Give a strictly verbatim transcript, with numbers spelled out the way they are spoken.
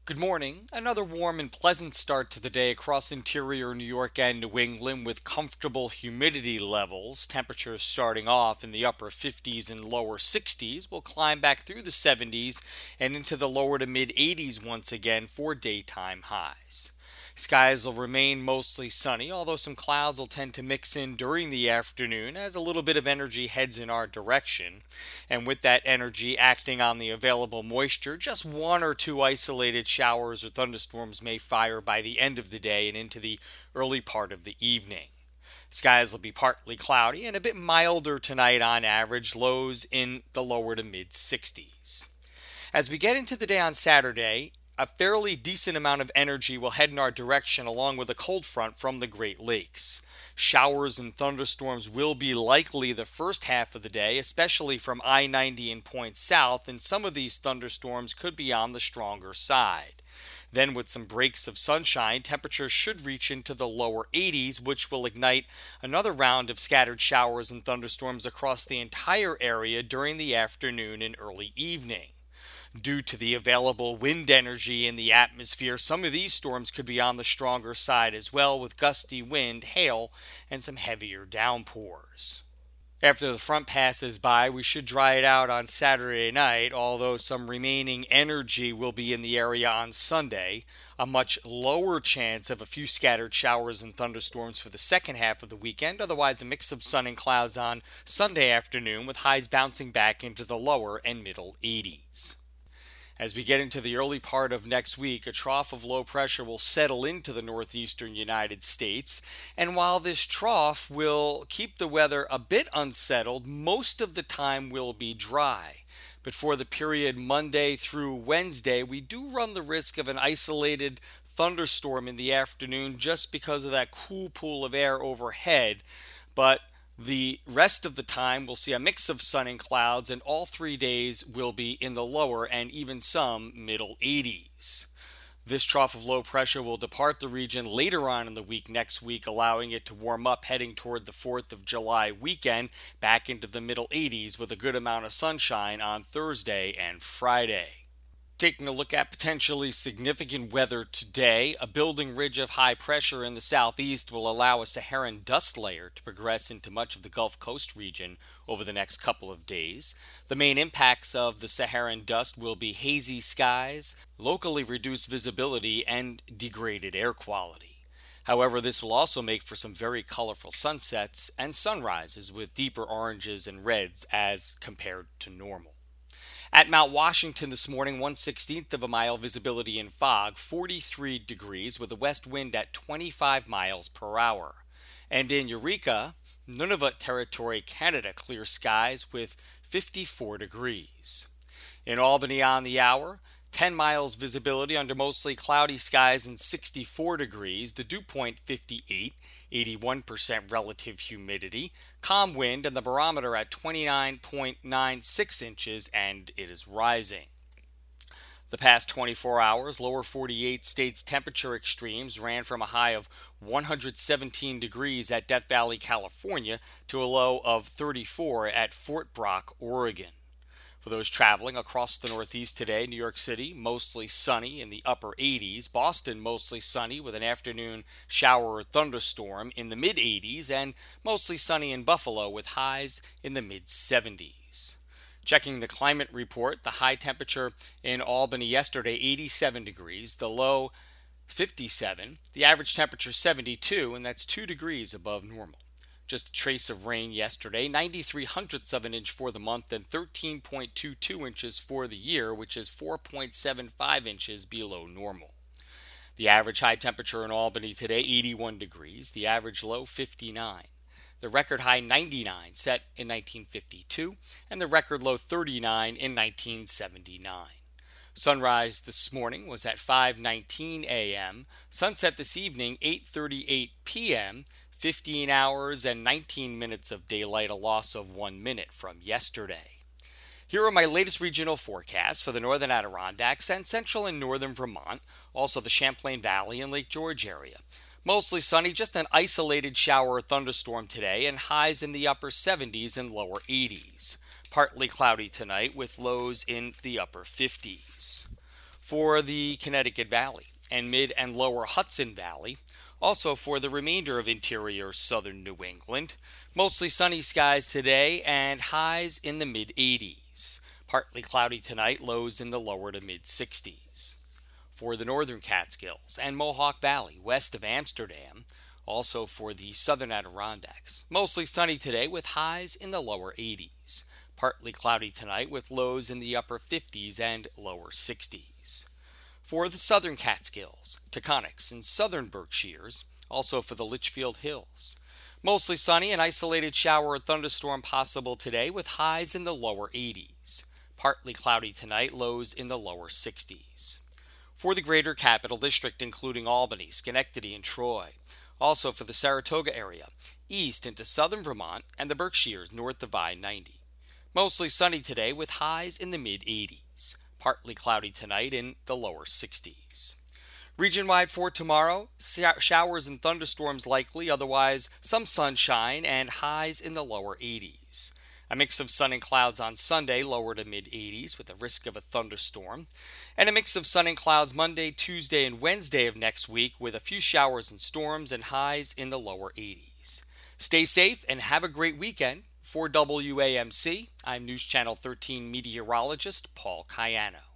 Good morning. Another warm and pleasant start to the day across interior New York and New England with comfortable humidity levels. Temperatures starting off in the upper fifties and lower sixties will climb back through the seventies and into the lower to mid eighties once again for daytime highs. Skies will remain mostly sunny, although some clouds will tend to mix in during the afternoon as a little bit of energy heads in our direction. And with that energy acting on the available moisture, just one or two isolated showers or thunderstorms may fire by the end of the day and into the early part of the evening. Skies will be partly cloudy and a bit milder tonight on average, lows in the lower to mid sixties. As we get into the day on Saturday, a fairly decent amount of energy will head in our direction along with a cold front from the Great Lakes. Showers and thunderstorms will be likely the first half of the day, especially from I ninety and points south, and some of these thunderstorms could be on the stronger side. Then with some breaks of sunshine, temperatures should reach into the lower eighties, which will ignite another round of scattered showers and thunderstorms across the entire area during the afternoon and early evening. Due to the available wind energy in the atmosphere, some of these storms could be on the stronger side as well, with gusty wind, hail, and some heavier downpours. After the front passes by, we should dry it out on Saturday night, although some remaining energy will be in the area on Sunday. A much lower chance of a few scattered showers and thunderstorms for the second half of the weekend, otherwise a mix of sun and clouds on Sunday afternoon, with highs bouncing back into the lower and middle eighties. As we get into the early part of next week, a trough of low pressure will settle into the northeastern United States. And while this trough will keep the weather a bit unsettled, most of the time will be dry. But for the period Monday through Wednesday, we do run the risk of an isolated thunderstorm in the afternoon just because of that cool pool of air overhead. But the rest of the time, we'll see a mix of sun and clouds, and all three days will be in the lower and even some middle eighties. This trough of low pressure will depart the region later on in the week next week, allowing it to warm up heading toward the fourth of July weekend back into the middle eighties with a good amount of sunshine on Thursday and Friday. Taking a look at potentially significant weather today, a building ridge of high pressure in the southeast will allow a Saharan dust layer to progress into much of the Gulf Coast region over the next couple of days. The main impacts of the Saharan dust will be hazy skies, locally reduced visibility, and degraded air quality. However, this will also make for some very colorful sunsets and sunrises with deeper oranges and reds as compared to normal. At Mount Washington this morning, one sixteenth of a mile visibility in fog, forty-three degrees with a west wind at twenty-five miles per hour. And in Eureka, Nunavut Territory, Canada, clear skies with fifty-four degrees. In Albany on the hour, ten miles visibility under mostly cloudy skies and sixty-four degrees, the dew point fifty-eight, eighty-one percent relative humidity, calm wind, and the barometer at twenty-nine point nine six inches, and it is rising. The past twenty-four hours, lower forty-eight states temperature extremes ran from a high of one hundred seventeen degrees at Death Valley, California, to a low of thirty-four at Fort Brock, Oregon. For those traveling across the Northeast today, New York City mostly sunny in the upper eighties, Boston mostly sunny with an afternoon shower or thunderstorm in the mid eighties, and mostly sunny in Buffalo with highs in the mid seventies. Checking the climate report, the high temperature in Albany yesterday, eighty-seven degrees, the low fifty-seven, the average temperature seventy-two, and that's two degrees above normal. Just a trace of rain yesterday, ninety-three hundredths of an inch for the month and thirteen point two two inches for the year, which is four point seven five inches below normal. The average high temperature in Albany today, eighty-one degrees, the average low, fifty-nine. The record high, ninety-nine, set in nineteen fifty-two, and the record low, thirty-nine, in nineteen seventy-nine. Sunrise this morning was at five nineteen a.m., sunset this evening, eight thirty-eight p.m., fifteen hours and nineteen minutes of daylight, a loss of one minute from yesterday. Here are my latest regional forecasts for the northern Adirondacks and central and northern Vermont, also the Champlain Valley and Lake George area. Mostly sunny, just an isolated shower or thunderstorm today, and highs in the upper seventies and lower eighties. Partly cloudy tonight with lows in the upper fifties. For the Connecticut Valley and mid and lower Hudson Valley, also for the remainder of interior southern New England, mostly sunny skies today and highs in the mid eighties. Partly cloudy tonight, lows in the lower to mid sixties. For the northern Catskills and Mohawk Valley west of Amsterdam, also for the southern Adirondacks, mostly sunny today with highs in the lower eighties. Partly cloudy tonight with lows in the upper fifties and lower sixties. For the southern Catskills, Taconics, and southern Berkshires, also for the Litchfield Hills, mostly sunny, an isolated shower or thunderstorm possible today with highs in the lower eighties. Partly cloudy tonight, lows in the lower sixties. For the greater Capital District, including Albany, Schenectady, and Troy, also for the Saratoga area, east into southern Vermont and the Berkshires north of I ninety. Mostly sunny today with highs in the mid eighties. Partly cloudy tonight in the lower sixties. Region-wide for tomorrow, showers and thunderstorms likely, otherwise some sunshine and highs in the lower eighties. A mix of sun and clouds on Sunday, lower to mid eighties with a risk of a thunderstorm. And a mix of sun and clouds Monday, Tuesday, and Wednesday of next week with a few showers and storms and highs in the lower eighties. Stay safe and have a great weekend. For W A M C, I'm News Channel thirteen meteorologist Paul Cayano.